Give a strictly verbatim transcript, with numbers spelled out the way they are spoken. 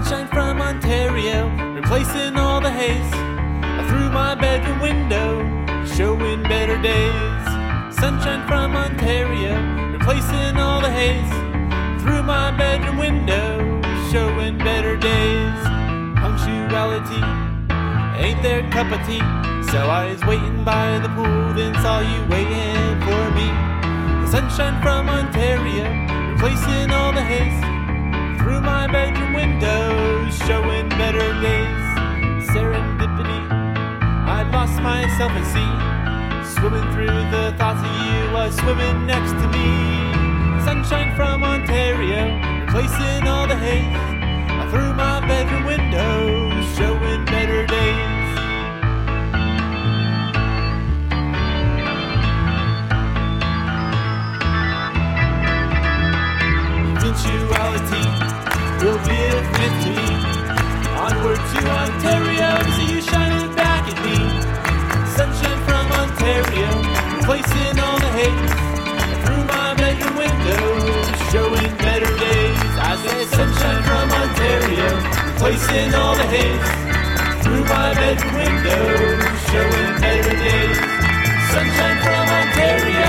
Sunshine from Ontario, replacing all the haze. Through my bedroom window, showing better days. Sunshine from Ontario, replacing all the haze. Through my bedroom window, showing better days. Punctuality ain't their cup of tea, so I was waiting by the pool, then saw you waiting for me. Sunshine from Ontario, replacing all the haze. Through my bedroom window, showing better days. Serendipity, I lost myself at sea, swimming through the thoughts of you while swimming next to me. Sunshine from Ontario, replacing all the haze. Through my bedroom window, showing better days. Eventuality will be with me. Onward to Ontario, see you shining back at me. Sunshine from Ontario, replacing all the haze. Through my bedroom window, showing better days. I say sunshine from Ontario, replacing all the haze. Through my bedroom window, showing better days. Sunshine from Ontario.